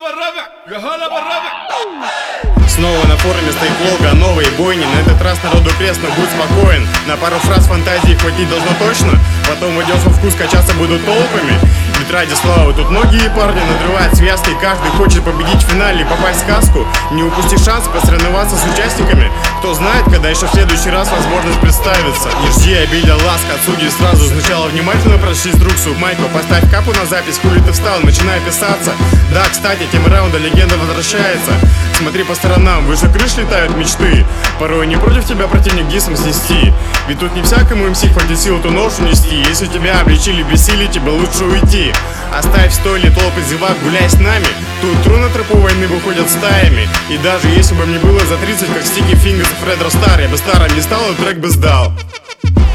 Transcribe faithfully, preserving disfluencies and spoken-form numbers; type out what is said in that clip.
Снова на форуме стоит Волга, новые бойни. На этот раз народу пресно, будь спокоен. На пару фраз фантазии хватить должно точно. Потом войдешь во вкус, качаться будут толпами. Ведь ради славы тут многие парни надрывают связки. Каждый хочет победить в финале и попасть в сказку. Не упусти шанс посоревноваться с участниками. Кто знает, когда еще в следующий раз возможность представится. Не жди обида, ласка от судей сразу. Сначала внимательно прочти инструкцию. Майко, поставь капу на запись, хули ты встал, начинай писаться. Да, кстати, тема раунда легенда возвращается. Смотри по сторонам, выше крыш летают мечты. Порой не против тебя противник дисом снести. Ведь тут не всякому МС хватит сил эту ношу нести. Если тебя обличили бесили, тебе лучше уйти. Оставь в стойле толпы зевак, гуляй с нами. Тут тру на тропу войны выходят стаями. И даже если бы мне было за тридцать, как Стики Фингерс и Фред Ростар, я бы старым не стал, и трек бы сдал.